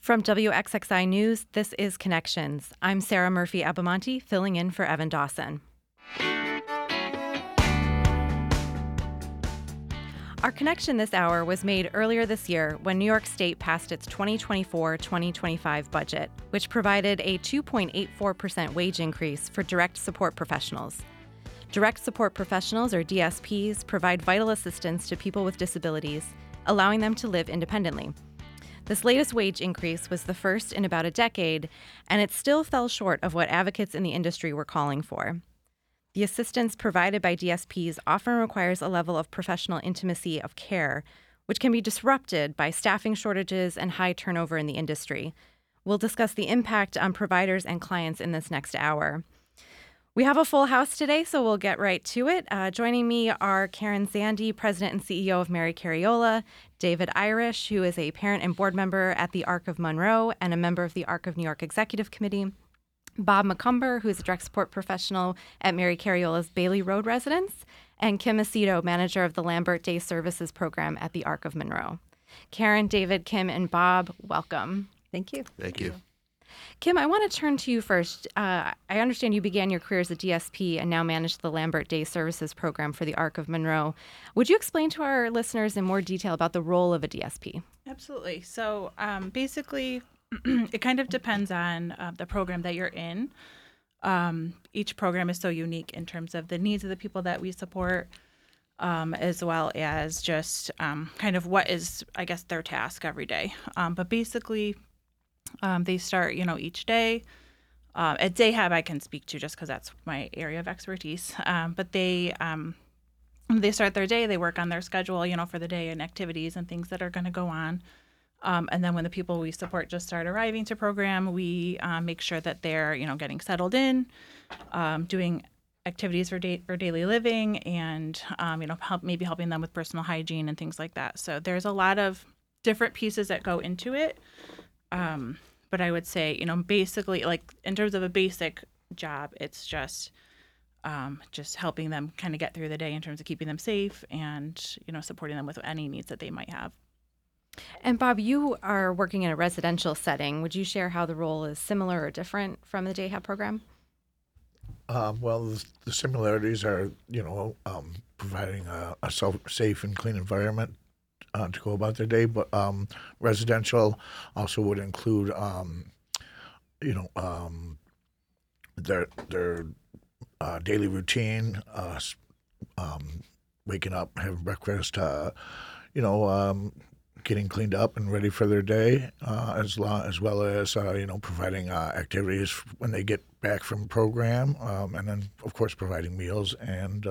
From WXXI News, this is Connections. I'm Sarah Murphy-Abamonte, filling in for Evan Dawson. Our connection this hour was made earlier this year when New York State passed its 2024-2025 budget, which provided a 2.84% wage increase for direct support professionals. Direct support professionals, or DSPs, provide vital assistance to people with disabilities, allowing them to live independently. This latest wage increase was the first in about a decade, and it still fell short of what advocates in the industry were calling for. The assistance provided by DSPs often requires a level of professional intimacy of care, which can be disrupted by staffing shortages and high turnover in the industry. We'll discuss the impact on providers and clients in this next hour. We have a full house today, so we'll get right to it. Joining me are Karen Zandi, President and CEO of Mary Cariola, David Irish, who is a parent and board member at the Arc of Monroe and a member of the Arc of New York Executive Committee, Bob McCumber, who is a direct support professional at Mary Cariola's Bailey Road residence, and Kim Aceto, manager of the Lambert Day Services program at the Arc of Monroe. Karen, David, Kim, and Bob, welcome. Thank you. Thank you. Kim, I want to turn to you first. I understand you began your career as a DSP and now manage the Lambert Day Services program for the Arc of Monroe. Would you explain to our listeners in more detail about the role of a DSP? Absolutely. So basically, it kind of depends on the program that you're in. Each program is so unique in terms of the needs of the people that we support, as well as just kind of what is, I guess, their task every day. But basically, they start, each day. At Day-Hab, I can speak to just because that's my area of expertise. But they start their day, they work on their schedule, for the day and activities and things that are going to go on. And then when the people we support just start arriving to program, we make sure that they're, getting settled in, doing activities for daily living, and maybe helping them with personal hygiene and things like that. So there's a lot of different pieces that go into it. But I would say, basically, like in terms of a basic job, it's just helping them kind of get through the day in terms of keeping them safe and, supporting them with any needs that they might have. And Bob, you are working in a residential setting. Would you share how the role is similar or different from the Day-Hab program? Well, the similarities are, providing a safe and clean environment to go about their day. But residential also would include, their daily routine, waking up, having breakfast, getting cleaned up and ready for their day, as well as providing activities when they get back from program, and then of course providing meals and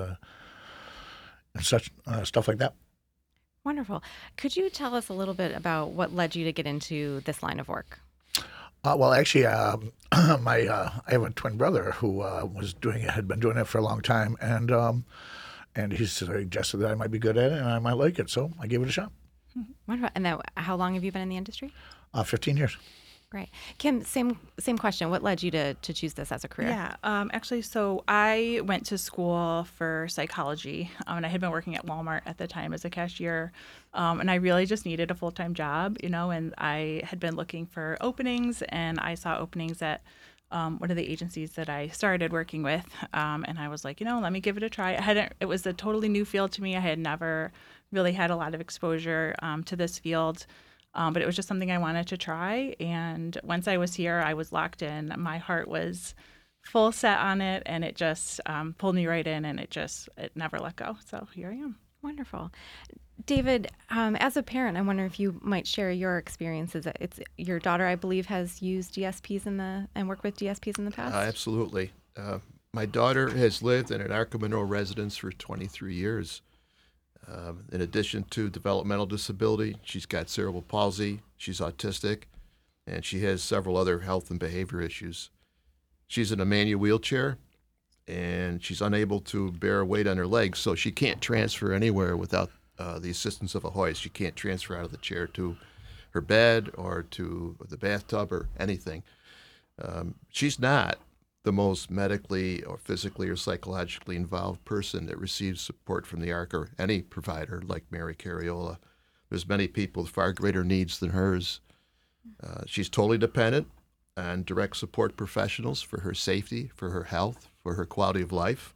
such stuff like that. Wonderful. Could you tell us a little bit about what led you to get into this line of work? Well, actually, I have a twin brother who had been doing it for a long time, and he suggested that I might be good at it and I might like it, so I gave it a shot. Wonderful. And how long have you been in the industry? 15 years. Great. Kim, same question. What led you to choose this as a career? Yeah, actually, so I went to school for psychology, and I had been working at Walmart at the time as a cashier, and I really just needed a full-time job, and I had been looking for openings, and I saw openings at one of the agencies that I started working with, and I was like, let me give it a try. It was a totally new field to me. I had never really had a lot of exposure to this field. But it was just something I wanted to try. And once I was here, I was locked in. My heart was full set on it, and it just pulled me right in, and it never let go. So here I am. Wonderful. David, as a parent, I wonder if you might share your experiences. It's your daughter, I believe, has used DSPs and worked with DSPs in the past? Absolutely. My daughter has lived in an Arc of Monroe residence for 23 years. In addition to developmental disability, she's got cerebral palsy, she's autistic, and she has several other health and behavior issues. She's in a manual wheelchair, and she's unable to bear weight on her legs, so she can't transfer anywhere without the assistance of a hoist. She can't transfer out of the chair to her bed or to the bathtub or anything. She's not the most medically or physically or psychologically involved person that receives support from the ARC or any provider like Mary Cariola. There's many people with far greater needs than hers. She's totally dependent on direct support professionals for her safety, for her health, for her quality of life.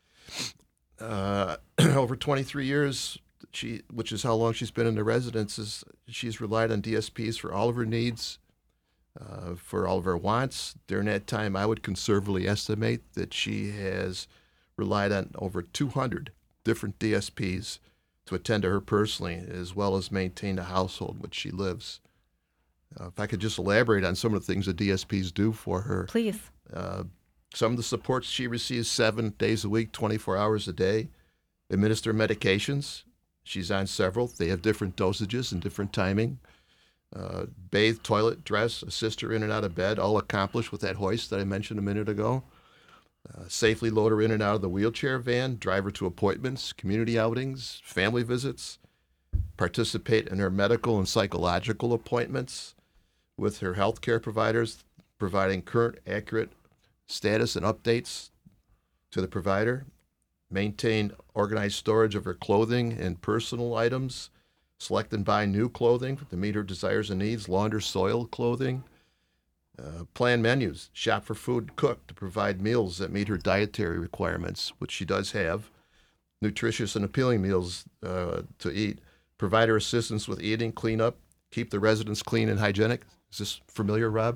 Over 23 years, which is how long she's been in the residences, she's relied on DSPs for all of her needs, for all of her wants. During that time, I would conservatively estimate that she has relied on over 200 different DSPs to attend to her personally, as well as maintain the household in which she lives. If I could just elaborate on some of the things the DSPs do for her. Please. Some of the supports she receives 7 days a week, 24 hours a day. Administer medications. She's on several. They have different dosages and different timing. Bathe, toilet, dress, assist her in and out of bed, all accomplished with that hoist that I mentioned a minute ago. Safely load her in and out of the wheelchair van, drive her to appointments, community outings, family visits, participate in her medical and psychological appointments with her healthcare providers, providing current, accurate status and updates to the provider, maintain organized storage of her clothing and personal items, select and buy new clothing to meet her desires and needs, launder soiled clothing, plan menus, shop for food, cook to provide meals that meet her dietary requirements, which she does have, nutritious and appealing meals to eat, provide her assistance with eating, cleanup, keep the residence clean and hygienic. Is this familiar, Rob?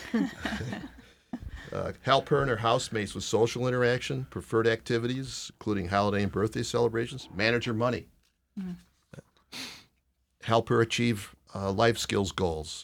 Help her and her housemates with social interaction, preferred activities, including holiday and birthday celebrations, manage her money, help her achieve life skills goals.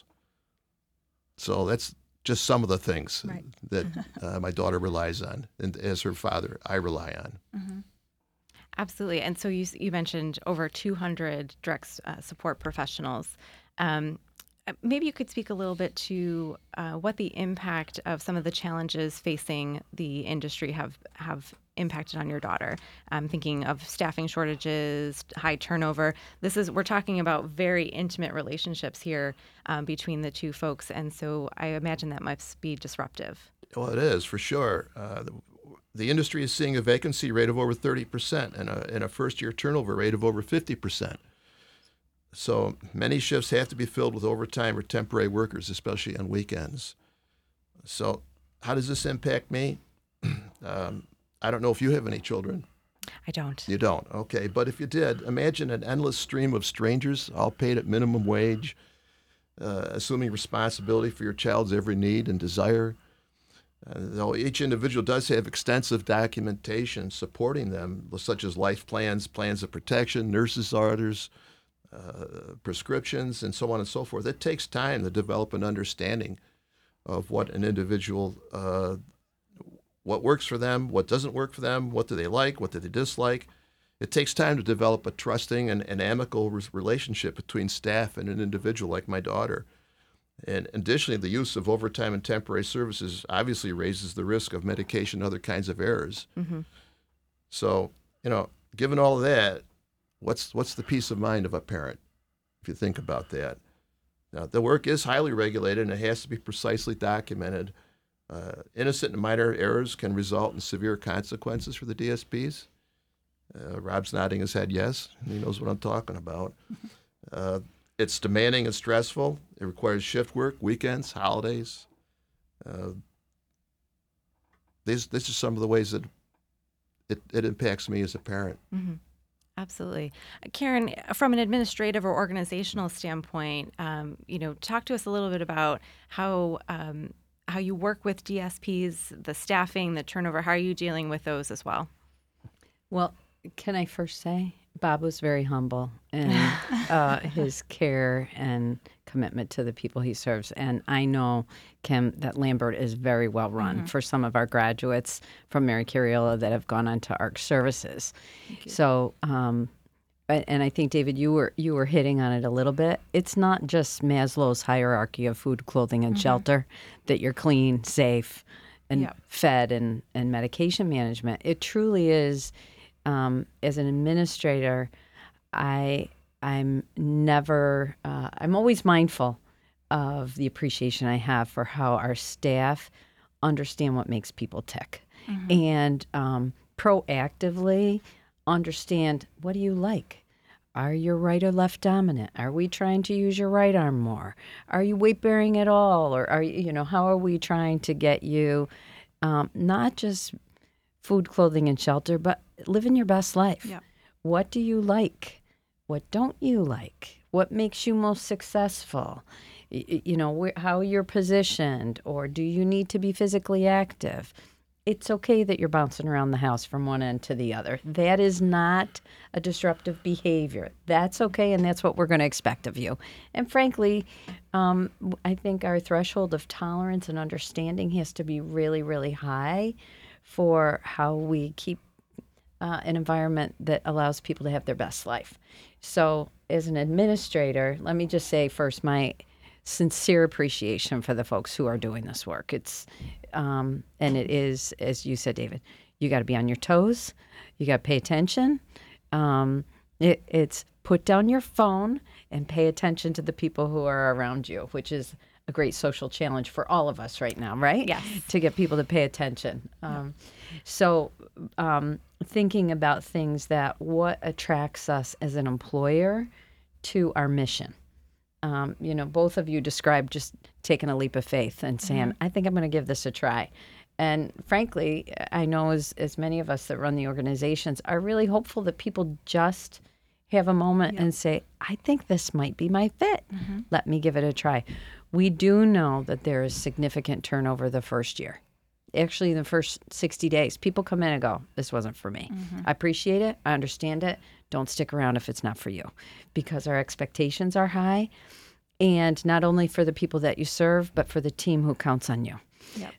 So that's just some of the things that my daughter relies on, and as her father, I rely on. Absolutely. And so you mentioned over 200 direct support professionals. Maybe you could speak a little bit to what the impact of some of the challenges facing the industry have impacted on your daughter. I'm thinking of staffing shortages, high turnover. We're talking about very intimate relationships here between the two folks, and so I imagine that must be disruptive. Well, it is for sure. The industry is seeing a vacancy rate of over 30% and a first-year turnover rate of over 50%. So many shifts have to be filled with overtime or temporary workers, especially on weekends. So how does this impact me? I don't know if you have any children. I don't. You don't? Okay. But if you did, imagine an endless stream of strangers, all paid at minimum wage, assuming responsibility for your child's every need and desire. Though each individual does have extensive documentation supporting them, such as life plans, plans of protection, nurses' orders, prescriptions, and so on and so forth. It takes time to develop an understanding of what an individual, what works for them, what doesn't work for them, what do they like, what do they dislike. It takes time to develop a trusting and amicable relationship between staff and an individual like my daughter. And additionally, the use of overtime and temporary services obviously raises the risk of medication and other kinds of errors. So, given all of that, what's the peace of mind of a parent, if you think about that? Now, the work is highly regulated, and it has to be precisely documented. Innocent and minor errors can result in severe consequences for the DSPs. Rob's nodding his head yes. He knows what I'm talking about. It's demanding and stressful. It requires shift work, weekends, holidays. These are some of the ways that it impacts me as a parent. Absolutely. Karen, from an administrative or organizational standpoint, talk to us a little bit about how you work with DSPs, the staffing, the turnover. How are you dealing with those as well? Well, can I first say Bob was very humble in his care and commitment to the people he serves. And I know, Kim, that Lambert is very well run for some of our graduates from Mary Cariola that have gone on to ARC services. So, and I think, David, you were hitting on it a little bit. It's not just Maslow's hierarchy of food, clothing, and shelter, that you're clean, safe, and fed, and medication management. It truly is. As an administrator, I'm always mindful of the appreciation I have for how our staff understand what makes people tick and proactively understand, what do you like? Are you right or left dominant? Are we trying to use your right arm more? Are you weight bearing at all? Or are you, how are we trying to get you not just food, clothing, and shelter, but living your best life? Yep. What do you like? What don't you like? What makes you most successful? How you're positioned, or do you need to be physically active? It's okay that you're bouncing around the house from one end to the other. That is not a disruptive behavior. That's okay, and that's what we're going to expect of you. And frankly, I think our threshold of tolerance and understanding has to be really, really high for how we keep an environment that allows people to have their best life. So as an administrator, let me just say first my sincere appreciation for the folks who are doing this work. It's and it is, as you said, David, you got to be on your toes. You got to pay attention. It's put down your phone and pay attention to the people who are around you, which is a great social challenge for all of us right now, right? Yes. To get people to pay attention. So thinking about things that what attracts us as an employer to our mission. Both of you described just taking a leap of faith and saying, I think I'm going to give this a try. And frankly, I know as many of us that run the organizations are really hopeful that people just have a moment and say, I think this might be my fit. Let me give it a try. We do know that there is significant turnover the first year. Actually, the first 60 days, people come in and go, this wasn't for me. I appreciate it. I understand it. Don't stick around if it's not for you, because our expectations are high, and not only for the people that you serve, but for the team who counts on you.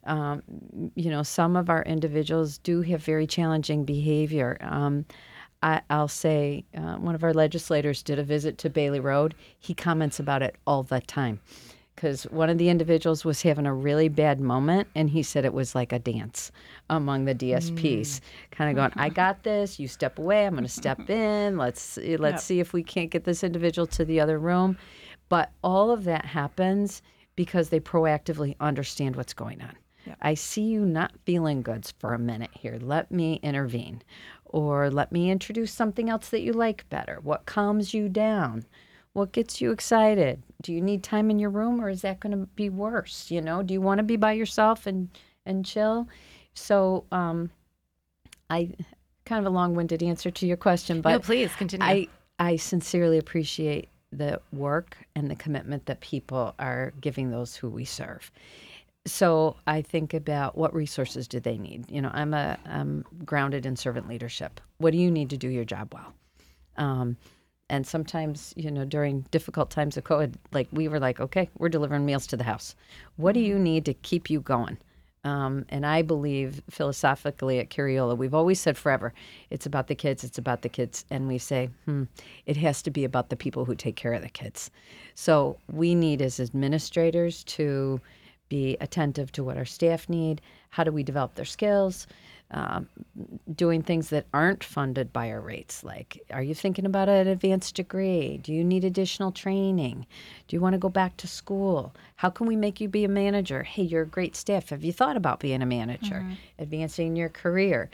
Yep. Some of our individuals do have very challenging behavior. I'll say one of our legislators did a visit to Bailey Road. He comments about it all the time, because one of the individuals was having a really bad moment, and he said it was like a dance among the DSPs, kind of going, I got this, you step away, I'm going to step in, let's see if we can't get this individual to the other room. But all of that happens because they proactively understand what's going on. Yep. I see you not feeling good for a minute here. Let me intervene. Or let me introduce something else that you like better. What calms you down? What gets you excited? Do you need time in your room, or is that going to be worse? Do you want to be by yourself and chill? So I kind of a long-winded answer to your question, but No, please continue. I sincerely appreciate the work and the commitment that people are giving those who we serve. So I think about what resources do they need. I'm grounded in servant leadership. What do you need to do your job well? And sometimes, during difficult times of COVID, we were like, okay, we're delivering meals to the house. What do you need to keep you going? And I believe philosophically at Curriola, we've always said forever, it's about the kids, it's about the kids. And we say, it has to be about the people who take care of the kids. So we need as administrators to be attentive to what our staff need. How do we develop their skills? Doing things that aren't funded by our rates. Like, are you thinking about an advanced degree? Do you need additional training? Do you want to go back to school? How can we make you be a manager? Hey, you're a great staff. Have you thought about being a manager, advancing your career?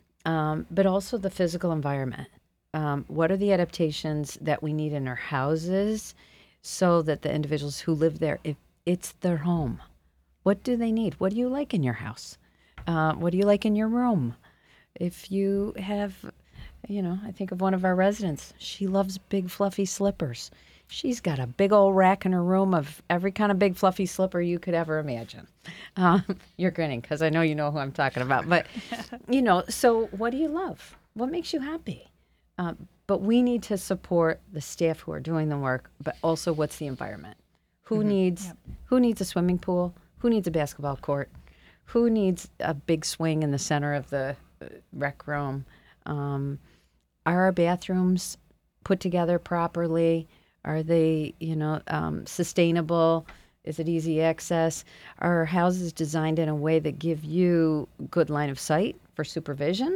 But also the physical environment. What are the adaptations that we need in our houses so that the individuals who live there, if it's their home, what do they need? What do you like in your house? What do you like in your room? If you have, I think of one of our residents. She loves big fluffy slippers. She's got a big old rack in her room of every kind of big fluffy slipper you could ever imagine. You're grinning because I know you know who I'm talking about. But, so what do you love? What makes you happy? But we need to support the staff who are doing the work, but also what's the environment? Who needs a swimming pool? Who needs a basketball court? Who needs a big swing in the center of the rec room? Are our bathrooms put together properly? Are they, sustainable? Is it easy access? Are our houses designed in a way that give you good line of sight for supervision?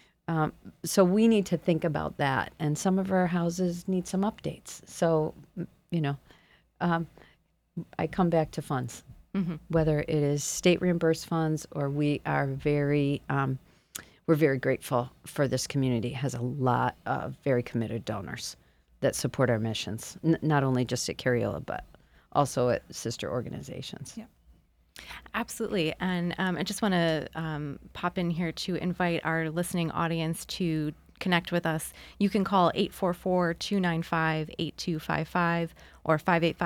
So we need to think about that. And some of our houses need some updates. So, I come back to funds. Whether it is state reimbursed funds or we are we're very grateful for this community. It has a lot of very committed donors. that support our missions, not only just at Carriola, but also at sister organizations. Yeah. Absolutely. And I just want to pop in here to invite our listening audience to connect with us. You can call 844-295-8255 or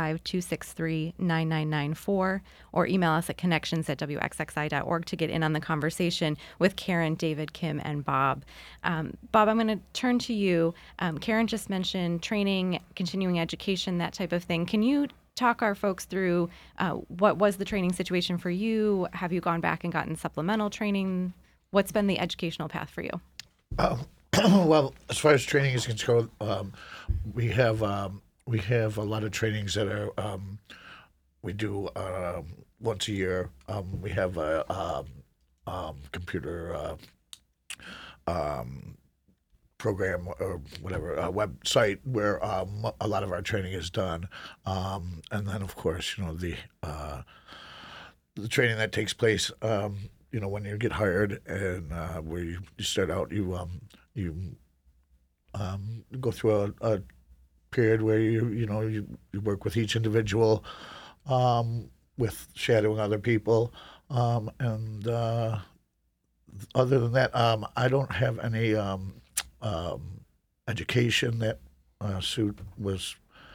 585-263-9994 or email us at connections@wxxi.org to get in on the conversation with Karen, David, Kim, and Bob. Bob, I'm going to turn to you. Karen just mentioned training, continuing education, that type of thing. Can you talk our folks through what was the training situation for you? Have you gone back and gotten supplemental training? What's been the educational path for you? Well, as far as training is concerned, we have a lot of trainings that are we do once a year. We have a computer program or whatever website where a lot of our training is done, and then of course the training that takes place when you get hired and where you start out, you go through a period where you work with each individual, with shadowing other people, and other than that, I don't have any education that suit was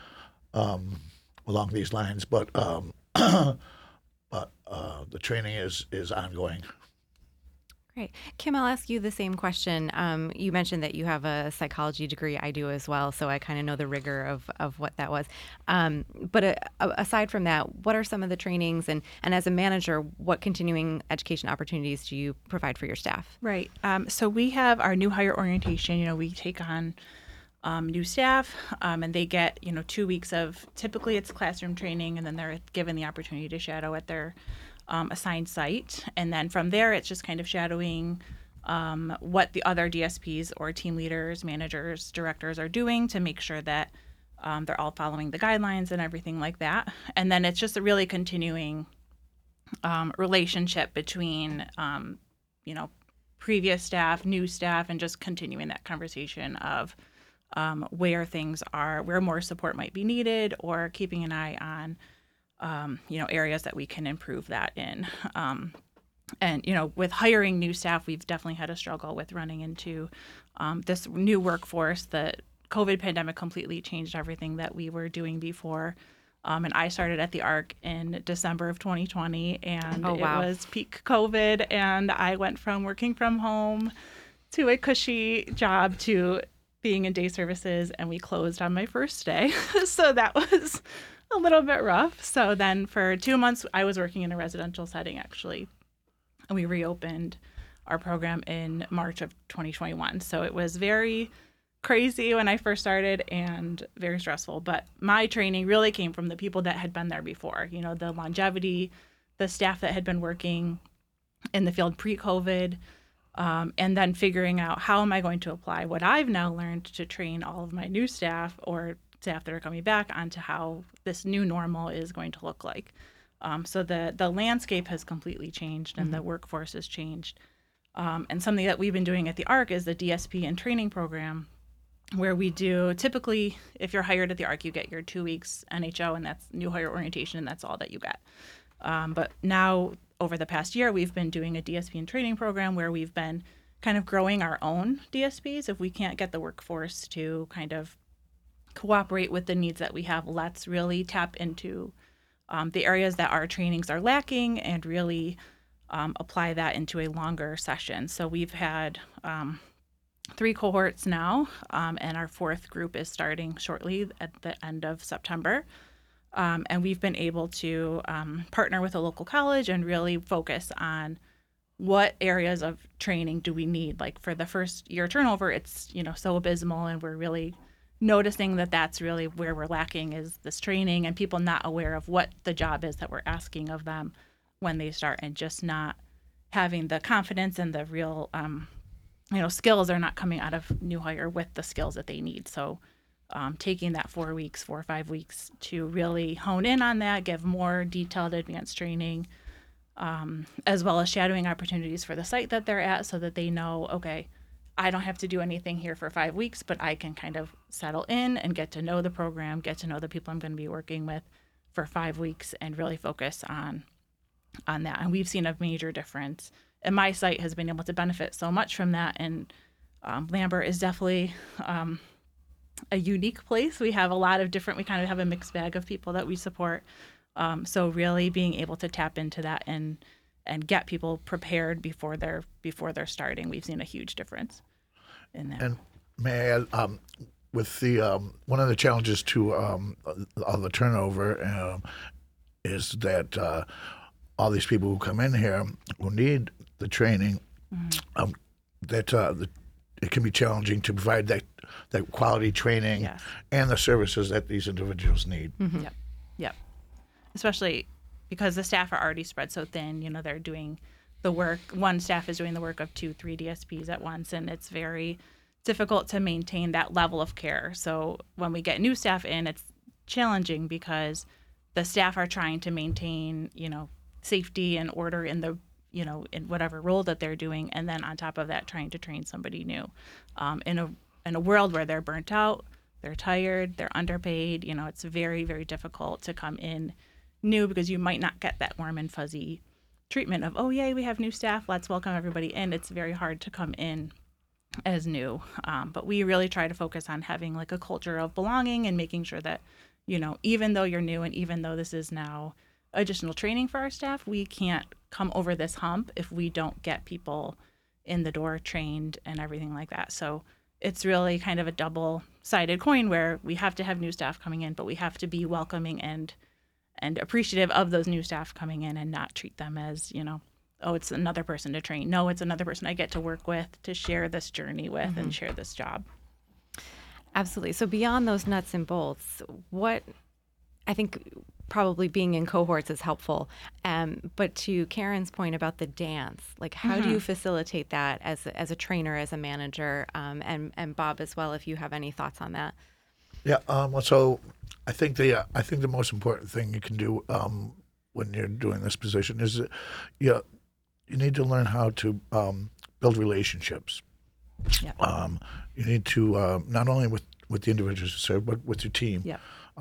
along these lines, but the training is ongoing. Great. Kim, I'll ask you the same question. You mentioned that you have a psychology degree. I do as well, so I kind of know the rigor of what that was. But aside from that, what are some of the trainings, and as a manager, what continuing education opportunities do you provide for your staff? Right. So we have our new hire orientation. We take on new staff, and they get 2 weeks of, typically it's classroom training, and then they're given the opportunity to shadow at their assigned site. And then from there, it's just kind of shadowing what the other DSPs or team leaders, managers, directors are doing to make sure that they're all following the guidelines and everything like that. And then it's just a really continuing relationship between, previous staff, new staff, and just continuing that conversation of where things are, where more support might be needed, or keeping an eye on areas that we can improve that in. And with hiring new staff, we've definitely had a struggle with running into this new workforce. The COVID pandemic completely changed everything that we were doing before. And I started at the ARC in December of 2020, and It was peak COVID. And I went from working from home to a cushy job to being in day services, and we closed on my first day. So that was a little bit rough. So then for 2 months, I was working in a residential setting, actually. And we reopened our program in March of 2021. So it was very crazy when I first started and very stressful. But my training really came from the people that had been there before, the longevity, the staff that had been working in the field pre-COVID, and then figuring out how am I going to apply what I've now learned to train all of my new staff or staff that are coming back onto how this new normal is going to look like. So the landscape has completely changed, and the workforce has changed. And something that we've been doing at the ARC is the DSP and training program, where we do, typically, if you're hired at the ARC, you get your 2 weeks NHO, and that's new hire orientation, and that's all that you get. But now, over the past year, we've been doing a DSP and training program where we've been kind of growing our own DSPs. If we can't get the workforce to kind of cooperate with the needs that we have, let's really tap into the areas that our trainings are lacking and really apply that into a longer session. So we've had 3 cohorts now, and our 4th group is starting shortly at the end of September. And we've been able to partner with a local college and really focus on what areas of training do we need. Like for the first year turnover, it's so abysmal, and we're really noticing that that's really where we're lacking, is this training, and people not aware of what the job is that we're asking of them when they start, and just not having the confidence and the real skills are not coming out of new hire with the skills that they need. So taking that 4 or 5 weeks to really hone in on that, give more detailed advanced training, as well as shadowing opportunities for the site that they're at, so that they know, okay, I don't have to do anything here for 5 weeks, but I can kind of settle in and get to know the program, get to know the people I'm going to be working with for 5 weeks, and really focus on that. And we've seen a major difference. And my site has been able to benefit so much from that. And Lambert is definitely a unique place. We have a lot of different, we kind of have a mixed bag of people that we support. So really being able to tap into that and get people prepared before they're starting, we've seen a huge difference in that. And may I add, with the one of the challenges to all the turnover is that all these people who come in here who need the training, it can be challenging to provide that quality training Yes. and the services that these individuals need. Yep. Especially because the staff are already spread so thin. They're doing the work. One staff is doing the work of 2-3 DSPs at once, and it's very difficult to maintain that level of care. So when we get new staff in, it's challenging because the staff are trying to maintain, safety and order in the, in whatever role that they're doing, and then on top of that, trying to train somebody new. In a world where they're burnt out, they're tired, they're underpaid, it's very, very difficult to come in new because you might not get that warm and fuzzy treatment of, oh, yay, we have new staff, let's welcome everybody in. It's very hard to come in as new. But we really try to focus on having like a culture of belonging and making sure that, even though you're new and even though this is now additional training for our staff, we can't come over this hump if we don't get people in the door trained and everything like that. So it's really kind of a double-sided coin where we have to have new staff coming in, but we have to be welcoming and appreciative of those new staff coming in and not treat them as, oh, it's another person to train. No, it's another person I get to work with, to share this journey with and share this job. Absolutely. So beyond those nuts and bolts, what I think probably being in cohorts is helpful. But to Karen's point about the dance, like how do you facilitate that as a trainer, as a manager, and Bob as well, if you have any thoughts on that? Yeah. So I think the most important thing you can do when you're doing this position is you need to learn how to build relationships. Yep. You need to not only with the individuals you serve, but with your team. Yep.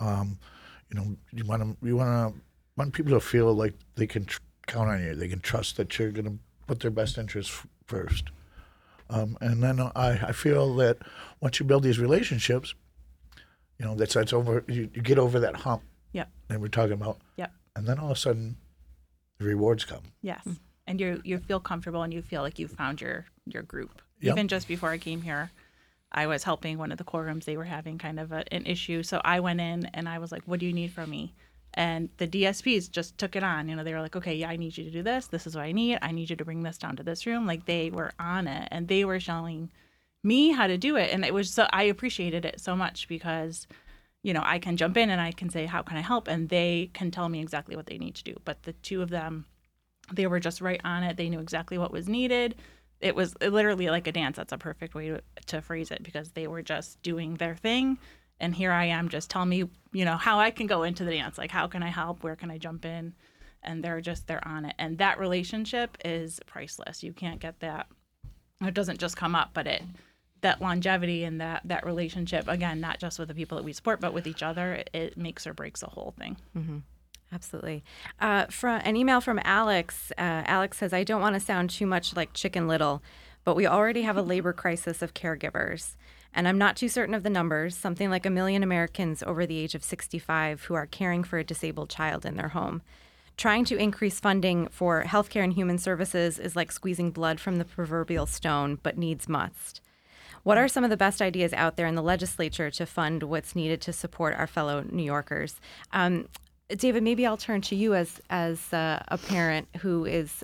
You want people to feel like they can count on you. They can trust that you're going to put their best interests first. And then I feel that once you build these relationships, that's over. You get over that hump. Yep. That we're talking about. Yep. And then all of a sudden, the rewards come. Yes. And you feel comfortable and you feel like you found your group. Yep. Even just before I came here, I was helping one of the core rooms. They were having kind of an issue. So I went in and I was like, what do you need from me? And the DSPs just took it on. They were like, okay, yeah, I need you to do this. This is what I need. I need you to bring this down to this room. Like they were on it and they were showing me how to do it. And it was so, I appreciated it so much because, I can jump in and I can say, how can I help? And they can tell me exactly what they need to do. But the two of them, they were just right on it. They knew exactly what was needed. It was literally like a dance. That's a perfect way to phrase it because they were just doing their thing. And here I am, just tell me, how I can go into the dance. Like, how can I help? Where can I jump in? And they're on it. And that relationship is priceless. You can't get that. It doesn't just come up, but that longevity and that relationship, again, not just with the people that we support, but with each other, it makes or breaks the whole thing. Mm-hmm. Absolutely. From an email from Alex. Alex says, I don't want to sound too much like Chicken Little, but we already have a labor crisis of caregivers. And I'm not too certain of the numbers, something like 1 million Americans over the age of 65 who are caring for a disabled child in their home. Trying to increase funding for healthcare and human services is like squeezing blood from the proverbial stone, but needs must. What are some of the best ideas out there in the legislature to fund what's needed to support our fellow New Yorkers? David, maybe I'll turn to you as a parent who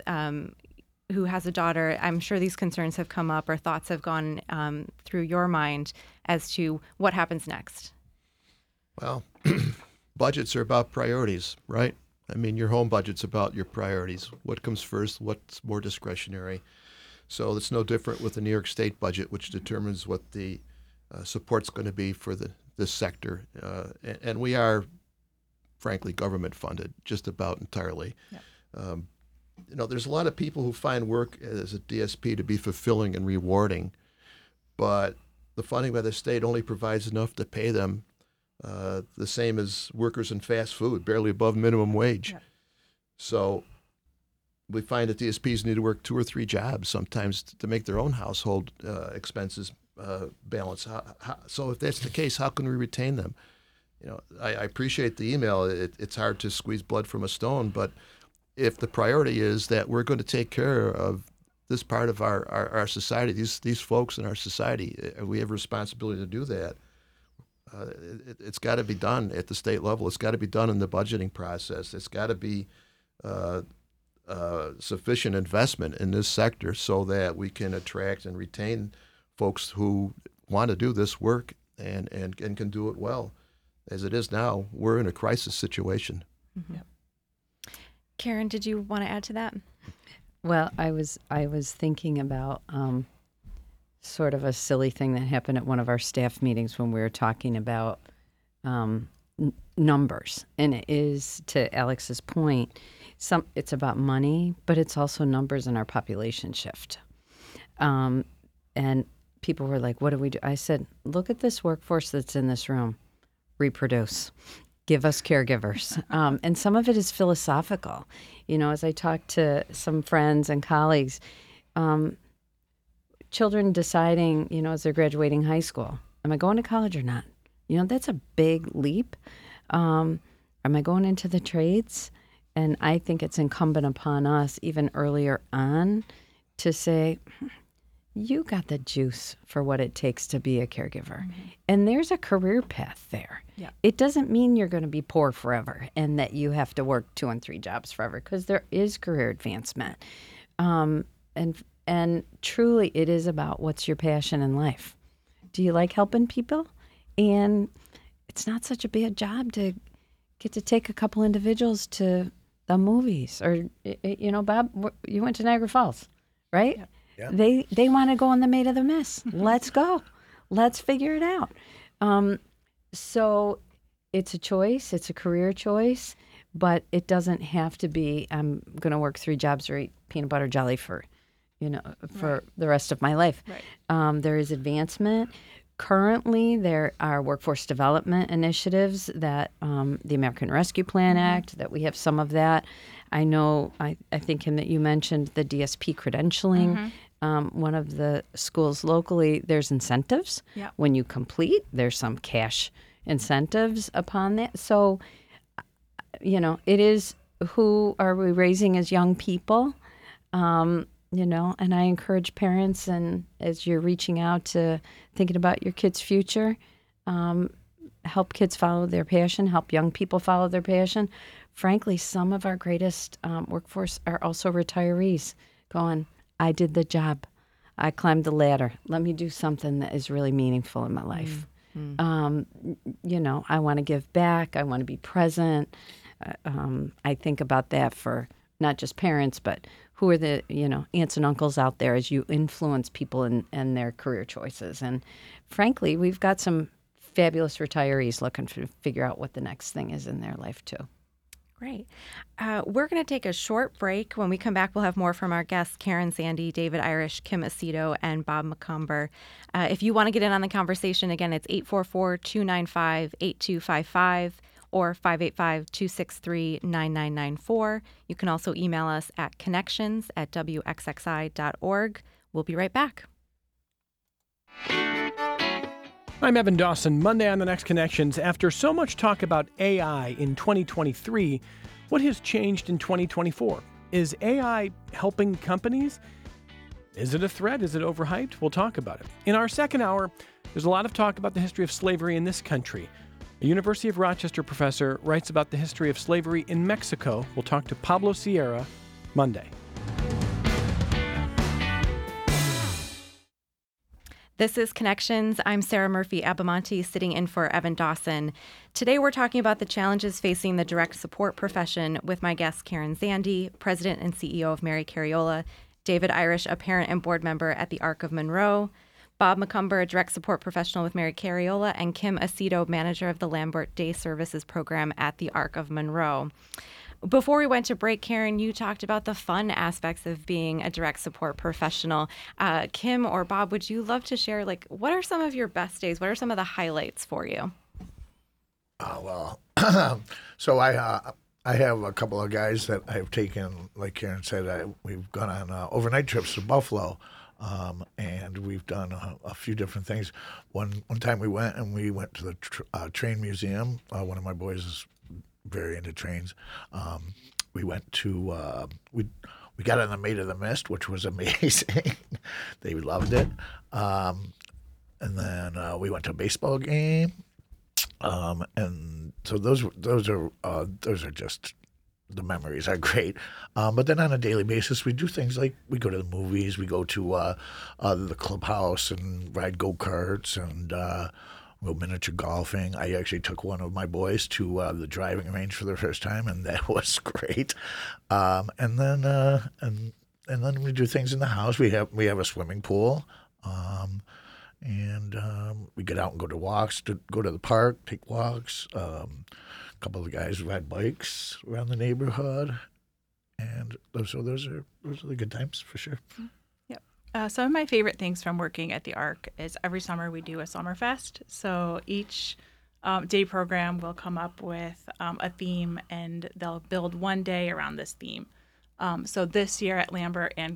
has a daughter. I'm sure these concerns have come up or thoughts have gone through your mind as to what happens next. Well, budgets are about priorities, right? I mean, your home budget's about your priorities. What comes first? What's more discretionary? So it's no different with the New York State budget, which determines what the support's going to be for this sector. And we are, frankly, government funded just about entirely. Yep. There's a lot of people who find work as a DSP to be fulfilling and rewarding. but the funding by the state only provides enough to pay them the same as workers in fast food, barely above minimum wage. Yeah. So we find that DSPs need to work 2 or 3 jobs sometimes to make their own household expenses balance. So if that's the case, how can we retain them? I appreciate the email. It's hard to squeeze blood from a stone, but if the priority is that we're going to take care of this part of our society, these folks in our society, we have a responsibility to do that. It's got to be done at the state level. It's got to be done in the budgeting process. It's got to be sufficient investment in this sector so that we can attract and retain folks who want to do this work and can do it well. As it is now, we're in a crisis situation. Mm-hmm. Yep. Karen, did you want to add to that? Well, I was thinking about sort of a silly thing that happened at one of our staff meetings when we were talking about numbers, and it is, to Alex's point, it's about money, but it's also numbers in our population shift. And people were like, "What do we do?" I said, "Look at this workforce that's in this room. Reproduce. Give us caregivers." And some of it is philosophical. As I talk to some friends and colleagues, children deciding, as they're graduating high school, am I going to college or not? That's a big leap. Am I going into the trades? And I think it's incumbent upon us even earlier on to say, you got the juice for what it takes to be a caregiver. Mm-hmm. And there's a career path there. Yeah. It doesn't mean you're going to be poor forever and that you have to work 2 and 3 jobs forever, because there is career advancement. And truly, it is about what's your passion in life. Do you like helping people? And it's not such a bad job to get to take a couple individuals to the movies. Or, Bob, you went to Niagara Falls, right? Yeah. Yeah. They want to go on the Maid of the Mist. Let's go. Let's figure it out. So it's a choice. It's a career choice. But it doesn't have to be, I'm going to work 3 jobs or eat peanut butter jelly for right. the rest of my life. Right. There is advancement. Currently, there are workforce development initiatives that the American Rescue Plan mm-hmm. Act, that we have some of that. I know, I think, Kim, that you mentioned the DSP credentialing. Mm-hmm. One of the schools locally, there's incentives. Yep. When you complete, there's some cash incentives upon that. So, it is, who are we raising as young people? And I encourage parents, and as you're reaching out to thinking about your kids' future, help kids follow their passion, help young people follow their passion. Frankly, some of our greatest workforce are also retirees going, I did the job. I climbed the ladder. Let me do something that is really meaningful in my life. Mm-hmm. I want to give back. I want to be present. I think about that for not just parents, but who are the, aunts and uncles out there as you influence people in their career choices. And frankly, we've got some fabulous retirees looking to figure out what the next thing is in their life, too. Great. We're going to take a short break. When we come back, we'll have more from our guests, Karen Zandy, David Irish, Kim Aceto, and Bob McCumber. If you want to get in on the conversation, again, it's 844-295-8255 or 585-263-9994. You can also email us at connections@wxxi.org. We'll be right back. I'm Evan Dawson. Monday on The Next Connections. After so much talk about AI in 2023, what has changed in 2024? Is AI helping companies? Is it a threat? Is it overhyped? We'll talk about it. In our second hour, there's a lot of talk about the history of slavery in this country. A University of Rochester professor writes about the history of slavery in Mexico. We'll talk to Pablo Sierra Monday. This is Connections. I'm Sarah Murphy-Abamonte, sitting in for Evan Dawson. Today we're talking about the challenges facing the direct support profession with my guest Karen Zandy, President and CEO of Mary Cariola, David Irish, a parent and board member at the ARC of Monroe, Bob McCumber, a direct support professional with Mary Cariola, and Kim Aceto, manager of the Lambert Day Services Program at the ARC of Monroe. Before we went to break, Karen, you talked about the fun aspects of being a direct support professional. Kim or Bob, would you love to share, like, what are some of your best days? What are some of the highlights for you? Well, so I have a couple of guys that I've taken, like Karen said, we've gone on overnight trips to Buffalo, and we've done a few different things. One time we went to the train museum. One of my boys is very into trains. We went to we got on the Maid of the Mist, which was amazing. They loved it. And then we went to a baseball game. And so those are just, the memories are great. But then on a daily basis, we do things like we go to the movies, we go to the clubhouse and ride go-karts and go miniature golfing. I actually took one of my boys to the driving range for the first time, and that was great. And then we do things in the house. We have a swimming pool. And we get out and go to walks, go to the park, take walks. A couple of guys ride bikes around the neighborhood, and those are the good times for sure. Yep. Some of my favorite things from working at the ARC is every summer we do a Summerfest. So each day program will come up with a theme, and they'll build one day around this theme. So this year at Lambert, and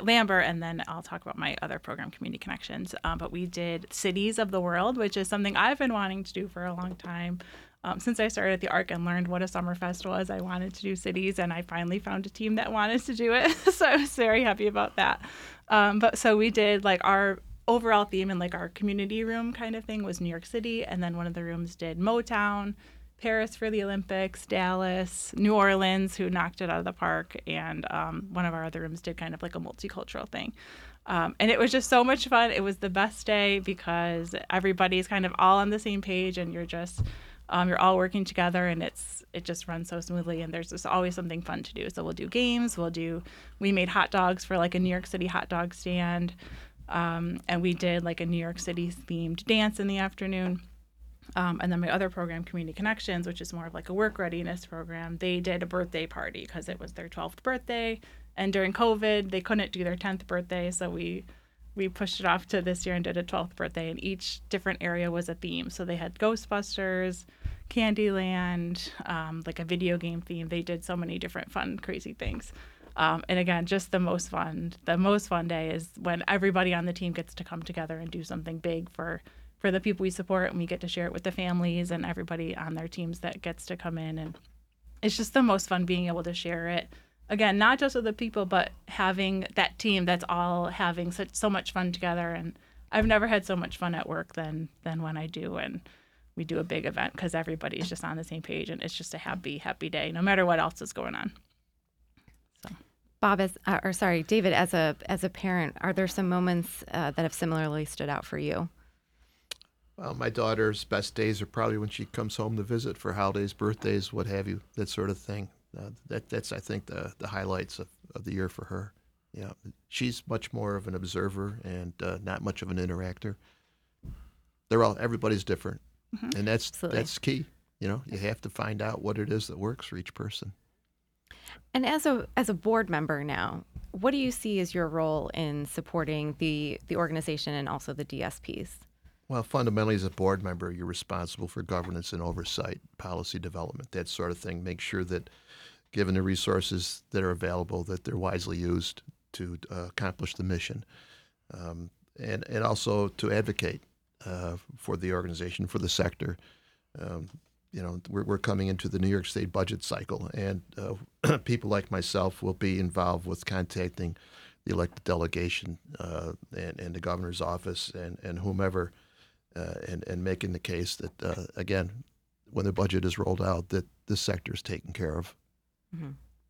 then I'll talk about my other program, Community Connections. But we did Cities of the World, which is something I've been wanting to do for a long time. Since I started at the ARC and learned what a Summerfest was, I wanted to do cities, and I finally found a team that wanted to do it. So I was very happy about that. But so we did, like, our overall theme in, like, our community room kind of thing was New York City, and then one of the rooms did Motown, Paris for the Olympics, Dallas, New Orleans, who knocked it out of the park, and one of our other rooms did kind of like a multicultural thing. And it was just so much fun. It was the best day because everybody's kind of all on the same page, and you're all working together, and it just runs so smoothly, and there's just always something fun to do. So we'll do games, we made hot dogs for like a New York City hot dog stand, and we did like a New York City themed dance in the afternoon. And then my other program, Community Connections, which is more of like a work readiness program, they did a birthday party because it was their 12th birthday. And during COVID, they couldn't do their 10th birthday. So we pushed it off to this year and did a 12th birthday. And each different area was a theme. So they had Ghostbusters, Candyland, like a video game theme. They did so many different fun, crazy things. And again, just the most fun day is when everybody on the team gets to come together and do something big for the people we support, and we get to share it with the families and everybody on their teams that gets to come in. And it's just the most fun being able to share it. Again, not just with the people, but having that team that's all having so much fun together. And I've never had so much fun at work than when I do. And we do a big event because everybody's just on the same page, and it's just a happy, happy day, no matter what else is going on. So, Bob, David, as a parent, are there some moments that have similarly stood out for you? Well, my daughter's best days are probably when she comes home to visit for holidays, birthdays, what have you, that sort of thing. That's I think, the highlights of the year for her. Yeah, she's much more of an observer and not much of an interactor. Everybody's different, and that's key. You have to find out what it is that works for each person. And as a board member now, what do you see as your role in supporting the organization and also the DSPs? Well, fundamentally, as a board member, you're responsible for governance and oversight, policy development, that sort of thing. Make sure that, given the resources that are available, that they're wisely used to accomplish the mission, and also to advocate for the organization, for the sector. We're coming into the New York State budget cycle, and people like myself will be involved with contacting the elected delegation and the governor's office and whomever. And making the case that, again, when the budget is rolled out, that this sector is taken care of. Mm-hmm.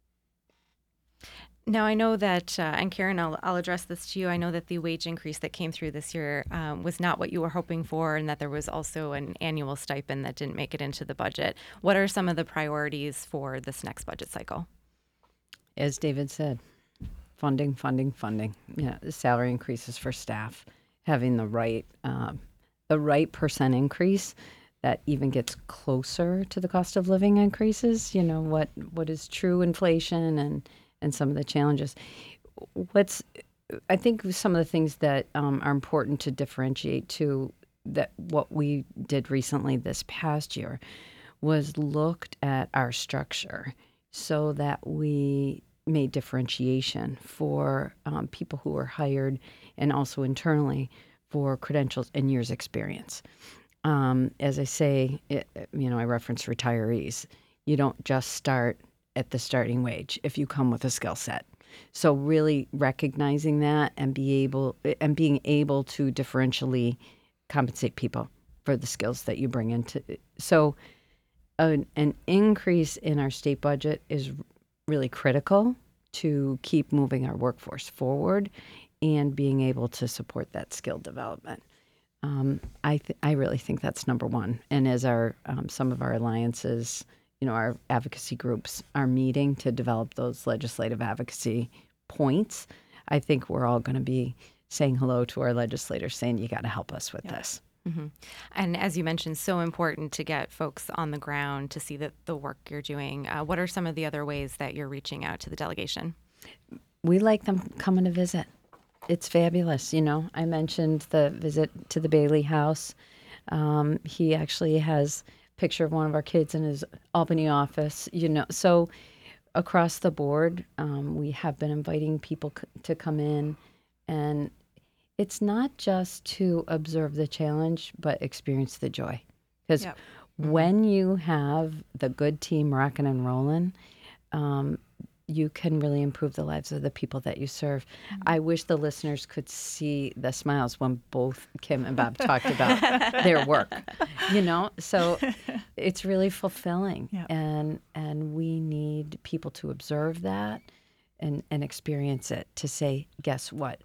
Now, I know that, and Karen, I'll address this to you. I know that the wage increase that came through this year was not what you were hoping for, and that there was also an annual stipend that didn't make it into the budget. What are some of the priorities for this next budget cycle? As David said, funding. The salary increases for staff, having the right percent increase that even gets closer to the cost of living increases. What is true inflation and some of the challenges. I think some of the things that are important to differentiate too, that what we did recently this past year was looked at our structure so that we made differentiation for people who were hired and also internally for credentials and years experience. As I say, I reference retirees. You don't just start at the starting wage if you come with a skill set. So really recognizing that and being able to differentially compensate people for the skills that you bring into. So an increase in our state budget is really critical to keep moving our workforce forward and being able to support that skill development. I really think that's number one. And as our some of our alliances, our advocacy groups are meeting to develop those legislative advocacy points, I think we're all going to be saying hello to our legislators, saying you got to help us with this. Mm-hmm. And as you mentioned, so important to get folks on the ground to see the work you're doing. What are some of the other ways that you're reaching out to the delegation? We like them coming to visit. It's fabulous. I mentioned the visit to the Bailey House. He actually has a picture of one of our kids in his Albany office, So across the board, we have been inviting people to come in. And it's not just to observe the challenge, but experience the joy. Because when you have the good team rocking and rolling, you can really improve the lives of the people that you serve. I wish the listeners could see the smiles when both Kim and Bob talked about their work, So it's really fulfilling. Yep. And we need people to observe that and experience it to say, guess what?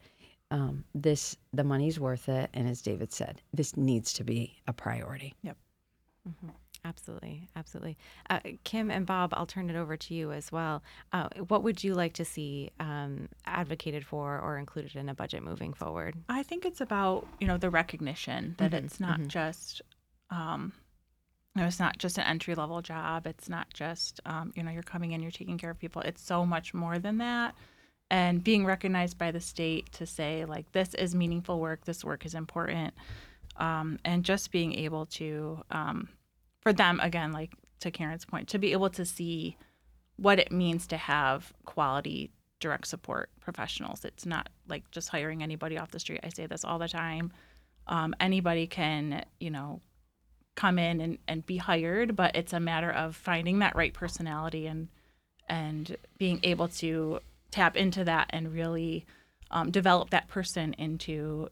The money's worth it. And as David said, this needs to be a priority. Yep. Mm-hmm. Absolutely. Kim and Bob, I'll turn it over to you as well. What would you like to see advocated for or included in a budget moving forward? I think it's about, the recognition that it's not just, it's not just an entry level job. It's not just, you're coming in, you're taking care of people. It's so much more than that. And being recognized by the state to say, like, this is meaningful work, this work is important. And just being able to, for them, again, like to Karen's point, to be able to see what it means to have quality direct support professionals. It's not like just hiring anybody off the street. I say this all the time. Anybody can, come in and be hired, but it's a matter of finding that right personality and being able to tap into that and really develop that person into,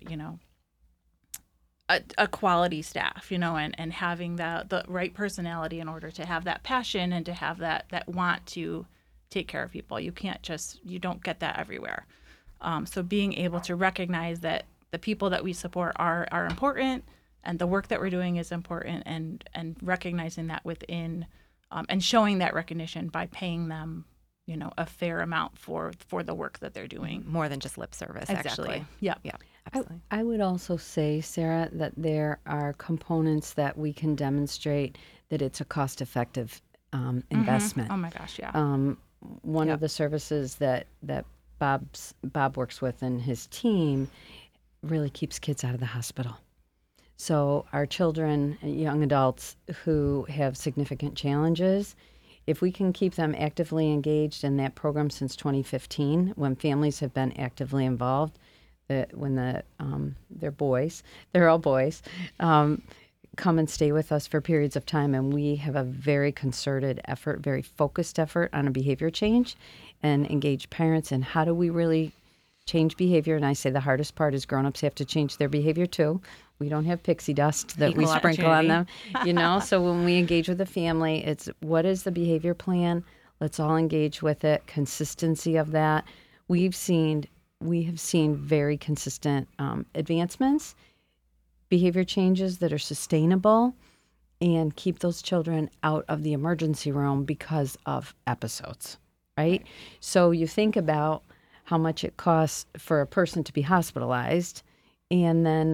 a quality staff, and having the right personality in order to have that passion and to have that want to take care of people. You don't get that everywhere. So being able to recognize that the people that we support are important and the work that we're doing is important and recognizing that within and showing that recognition by paying them, a fair amount for the work that they're doing. More than just lip service, actually. Yeah. Absolutely. I would also say, Sarah, that there are components that we can demonstrate that it's a cost-effective investment. Oh my gosh, yeah. One of the services that Bob works with and his team really keeps kids out of the hospital. So our children, young adults who have significant challenges, if we can keep them actively engaged in that program since 2015, when families have been actively involved, when they're boys, they're all boys, come and stay with us for periods of time. And we have a very concerted effort, very focused effort on a behavior change and engage parents. And how do we really change behavior? And I say the hardest part is grown-ups have to change their behavior too. We don't have pixie dust that we sprinkle on them, So when we engage with the family, it's what is the behavior plan? Let's all engage with it. Consistency of that. We have seen very consistent advancements, behavior changes that are sustainable, and keep those children out of the emergency room because of episodes, right? So you think about how much it costs for a person to be hospitalized, and then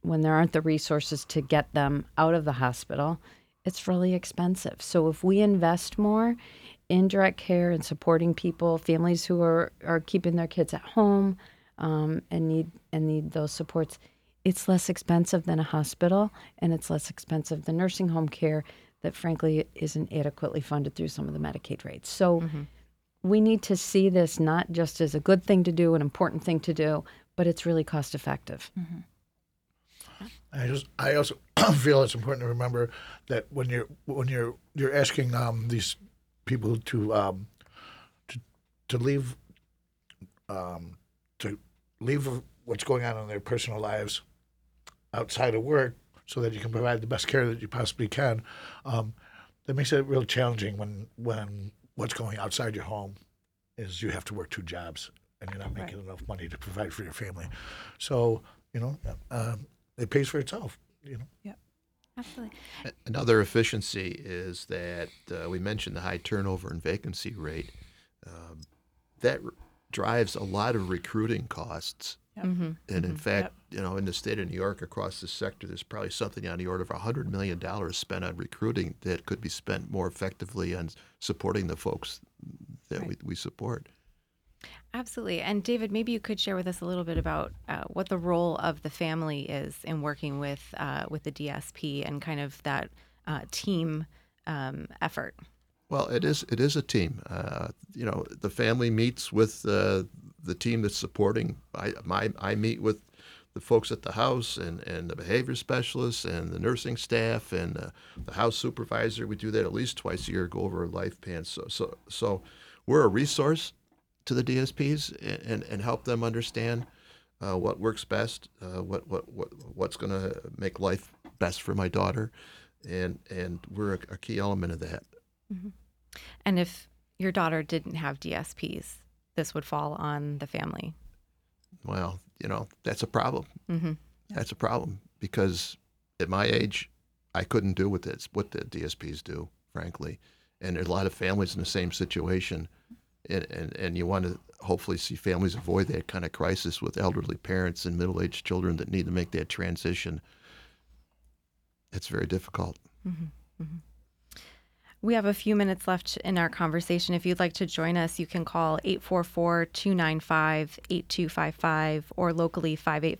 when there aren't the resources to get them out of the hospital, it's really expensive. So if we invest more in direct care and supporting people, families who are keeping their kids at home and need those supports, it's less expensive than a hospital, and it's less expensive than nursing home care that frankly isn't adequately funded through some of the Medicaid rates. So we need to see this not just as a good thing to do, an important thing to do, but it's really cost effective. I also feel it's important to remember that when you're asking these people to leave what's going on in their personal lives outside of work so that you can provide the best care that you possibly can, that makes it real challenging when what's going outside your home is you have to work 2 jobs and you're not making enough money to provide for your family. So, it pays for itself, Yep. Absolutely. Another efficiency is that we mentioned the high turnover and vacancy rate. That drives a lot of recruiting costs. And in fact, in the state of New York, across the sector, there's probably something on the order of $100 million spent on recruiting that could be spent more effectively on supporting the folks that we support. Absolutely. And David, maybe you could share with us a little bit about what the role of the family is in working with the DSP and kind of that team effort. Well, it is a team. The family meets with the team that's supporting. I meet with the folks at the house and the behavior specialists and the nursing staff and the house supervisor. We do that at least twice a year, go over life plans. So we're a resource to the DSPs and help them understand what works best, what's going to make life best for my daughter, and we're a key element of that. And if your daughter didn't have DSPs, this would fall on the family. Well, that's a problem. That's a problem because at my age, I couldn't do what the DSPs do, frankly. And there's a lot of families in the same situation. And you want to hopefully see families avoid that kind of crisis with elderly parents and middle-aged children that need to make that transition. It's very difficult. We have a few minutes left in our conversation. If you'd like to join us, you can call 844-295-8255 or locally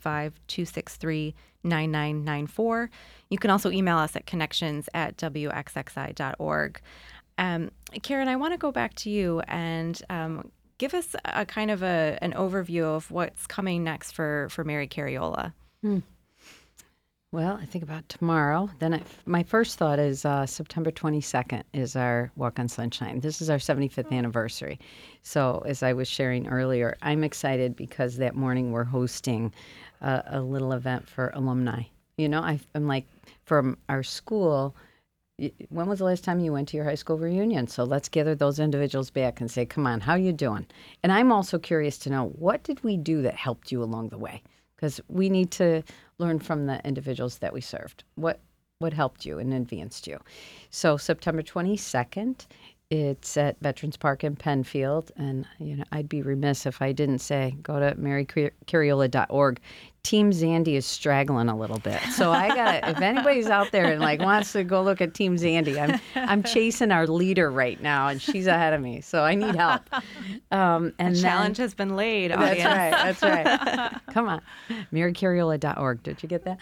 585-263-9994. You can also email us at connections@wxxi.org. Karen, I want to go back to you and give us a kind of an overview of what's coming next for Mary Carriola. Well, I think about tomorrow. Then my first thought is September 22nd is our Walk on Sunshine. This is our 75th anniversary. So as I was sharing earlier, I'm excited because that morning we're hosting a little event for alumni. I'm like, from our school, when was the last time you went to your high school reunion? So let's gather those individuals back and say, come on, how you doing? And I'm also curious to know, what did we do that helped you along the way? Because we need to learn from the individuals that we served. What helped you and advanced you? So September 22nd, it's at Veterans Park in Penfield. And, I'd be remiss if I didn't say, go to marycarriola.org. Team Zandy is straggling a little bit. So if anybody's out there and wants to go look at Team Zandy, I'm chasing our leader right now and she's ahead of me. So I need help. And the challenge has been laid, audience. That's right. Come on. marycarriola.org. Did you get that?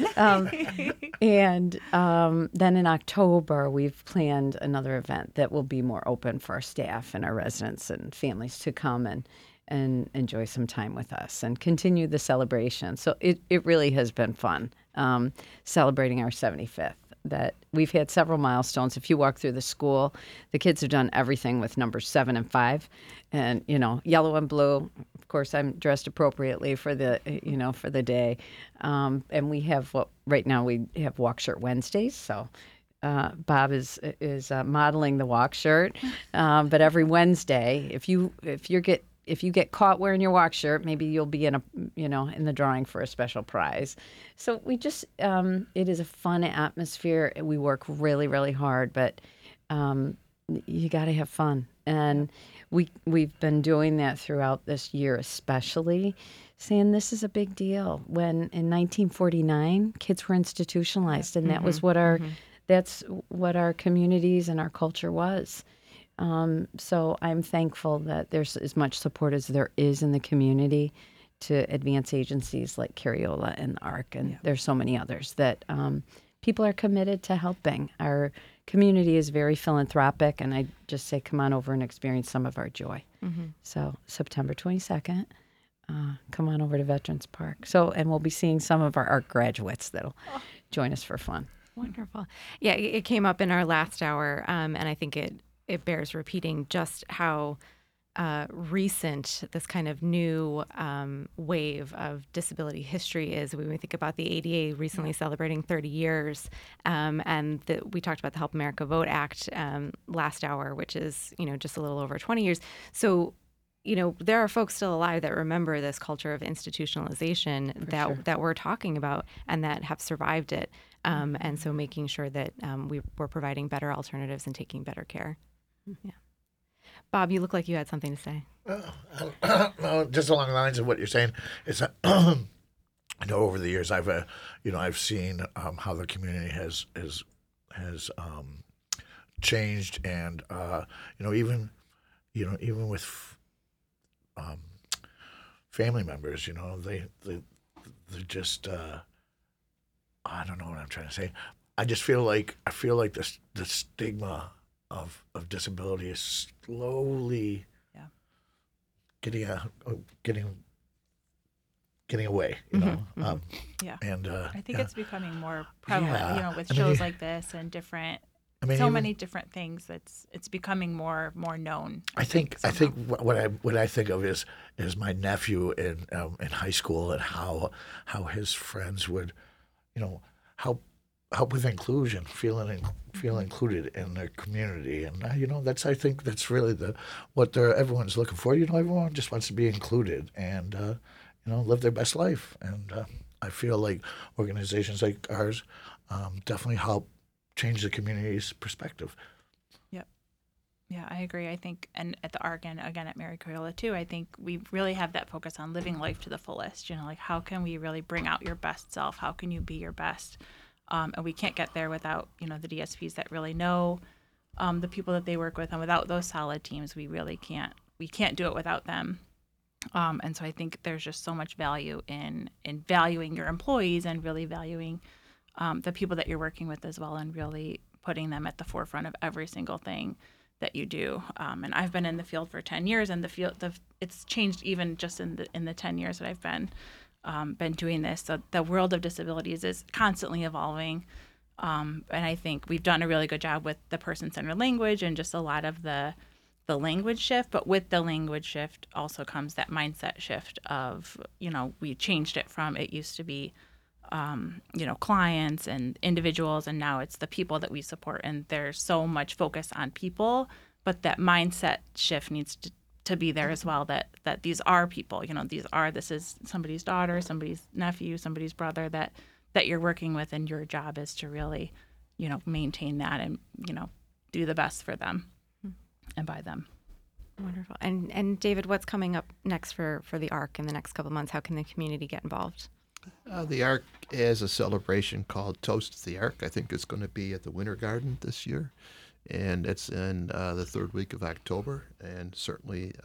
And then in October, we've planned another event that will be more open for our staff and our residents and families to come and enjoy some time with us and continue the celebration. So it really has been fun celebrating our 75th. That we've had several milestones. If you walk through the school, the kids have done everything with numbers 7 and 5, and yellow and blue. Of course, I'm dressed appropriately for the for the day, and we have right now we have Walk Shirt Wednesdays. So Bob is modeling the walk shirt, but every Wednesday, if you get caught wearing your walk shirt, maybe you'll be in the drawing for a special prize. So we just it is a fun atmosphere. We work really, really hard, but you got to have fun. And we've been doing that throughout this year, especially saying this is a big deal. When in 1949, kids were institutionalized, and that was what that's what our communities and our culture was. So I'm thankful that there's as much support as there is in the community to advance agencies like Carriola and the ARC, and there's so many others that people are committed to helping. Our community is very philanthropic, and I just say come on over and experience some of our joy. So September 22nd, come on over to Veterans Park. So, and we'll be seeing some of our ARC graduates that'll join us for fun. Wonderful. Yeah, it came up in our last hour, and I think it bears repeating just how recent this kind of new wave of disability history is. When we think about the ADA recently celebrating 30 years, and we talked about the Help America Vote Act last hour, which is just a little over 20 years. So there are folks still alive that remember this culture of institutionalization that we're talking about and that have survived it. And so making sure that we're providing better alternatives and taking better care. Yeah. Bob, you look like you had something to say. No, just along the lines of what you're saying. It's I know over the years I've seen how the community has changed, and even with family members, they just I don't know what I'm trying to say. I feel like the stigma of disability is slowly getting away, and I think it's becoming more prevalent, with shows like this and different. Many different things. It's becoming more known. I think what I think of is my nephew in high school, and how his friends would, help with inclusion, feel included in their community, and I think that's really what everyone's looking for. Everyone just wants to be included and live their best life, and I feel like organizations like ours definitely help change the community's perspective. Yep. Yeah, I agree. I think, and at the ARC and again at Mary Carriola too, I think we really have that focus on living life to the fullest. Like how can we really bring out your best self? How can you be your best? And we can't get there without, the DSPs that really know the people that they work with, and without those solid teams, we really can't do it without them. And so I think there's just so much value in valuing your employees and really valuing the people that you're working with as well, and really putting them at the forefront of every single thing that you do. And I've been in the field for 10 years, and it's changed even just in the 10 years that I've been doing this. So the world of disabilities is constantly evolving. And I think we've done a really good job with the person-centered language and just a lot of the language shift. But with the language shift also comes that mindset shift of, we changed it from, it used to be, clients and individuals, and now it's the people that we support. And there's so much focus on people, but that mindset shift needs to be there as well, that these are people, this is somebody's daughter, somebody's nephew, somebody's brother that you're working with, and your job is to really, maintain that and, do the best for them and by them. Wonderful. And David, what's coming up next for the ARC in the next couple of months? How can the community get involved? The ARC has a celebration called Toast the ARC. I think it's going to be at the Winter Garden this year, and it's in the third week of October. And certainly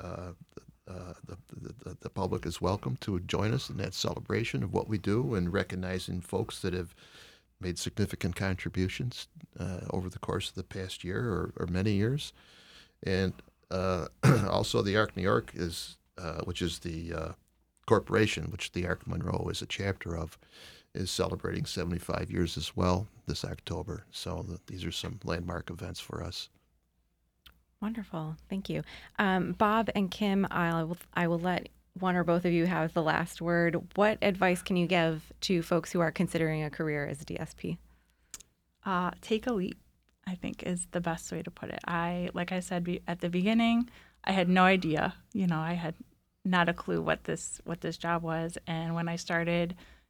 the public is welcome to join us in that celebration of what we do, and recognizing folks that have made significant contributions over the course of the past year or many years. And also the ARC New York is, which is the corporation, which the ARC Monroe is a chapter of, is celebrating 75 years as well this October. So these are some landmark events for us. Wonderful. Thank you. Bob and Kim, I will let one or both of you have the last word. What advice can you give to folks who are considering a career as a DSP? Take a leap, I think, is the best way to put it. Like I said at the beginning, I had no idea. I had not a clue what this job was. And when I started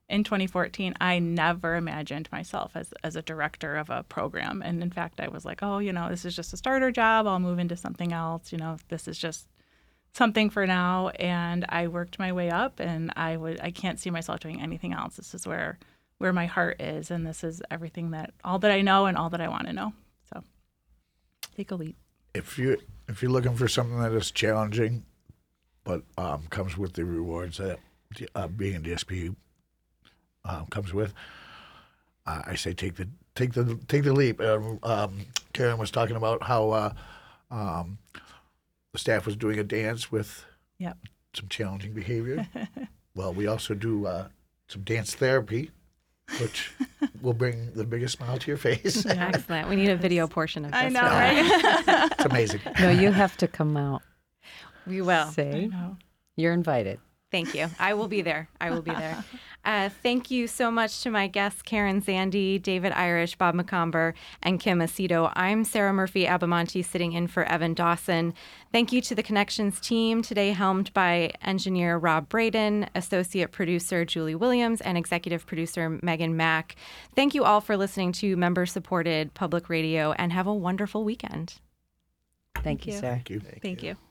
in 2014, I never imagined myself as a director of a program. And in fact, I was like, oh, this is just a starter job. I'll move into something else. This is just something for now. And I worked my way up, and I can't see myself doing anything else. This is where my heart is, and this is all that I know and all that I want to know. So take a leap. If you're looking for something that is challenging, but comes with the rewards that being a DSP comes with, I say take the leap. Karen was talking about how the staff was doing a dance with some challenging behavior. Well, we also do some dance therapy, which will bring the biggest smile to your face. Excellent. We need a video portion of this. I know, right? It's amazing. No, you have to come out. We will. I See? know. You're invited. Thank you. I will be there. Thank you so much to my guests, Karen Zandy, David Irish, Bob McComber, and Kim Aceto. I'm Sarah Murphy-Abamonte, sitting in for Evan Dawson. Thank you to the Connections team, today helmed by engineer Rob Braden, associate producer Julie Williams, and executive producer Megan Mack. Thank you all for listening to member-supported public radio, and have a wonderful weekend. Thank you, Sarah. Thank you. Thank you.